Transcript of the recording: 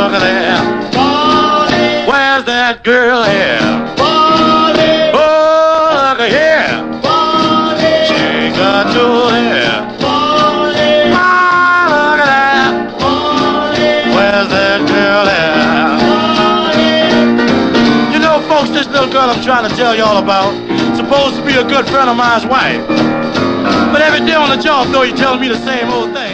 look at there. Bonnie, Where's that girl here? Bonnie, Oh, look at here. Bonnie, She got two hair. Bonnie, Oh, look at that. Bonnie, Where's that girl here? Bonnie. You know, folks, this little girl I'm trying to tell y'all about, supposed to be a good friend of mine's wife. But every day on the job, though, you're telling me the same old thing.